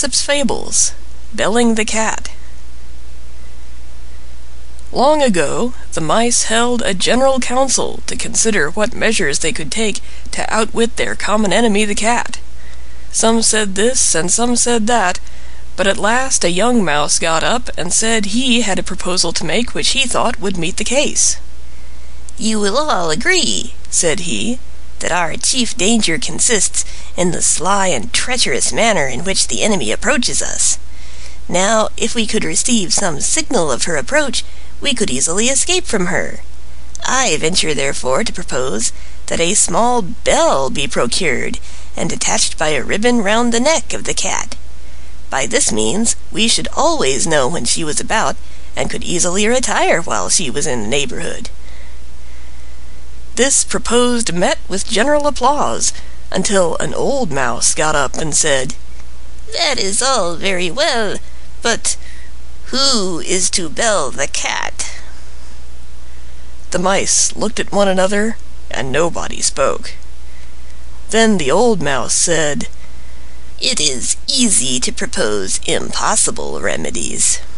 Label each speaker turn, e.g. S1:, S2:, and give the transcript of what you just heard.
S1: Aesop's Fables, Belling the Cat. Long ago the mice held a general council to consider what measures they could take to outwit their common enemy the cat. Some said this and some said that, but at last a young mouse got up and said he had a proposal to make which he thought would meet the case.
S2: "You will all agree," said he, "that our chief danger consists in the sly and treacherous manner in which the enemy approaches us. Now, if we could receive some signal of her approach, we could easily escape from her. I venture, therefore, to propose that a small bell be procured and attached by a ribbon round the neck of the cat. By this means we should always know when she was about, and could easily retire while she was in the neighborhood."
S1: This proposed met with general applause, until an old mouse got up and said,
S2: "That is all very well, but who is to bell the cat?"
S1: The mice looked at one another, and nobody spoke. Then the old mouse said,
S2: "It is easy to propose impossible remedies."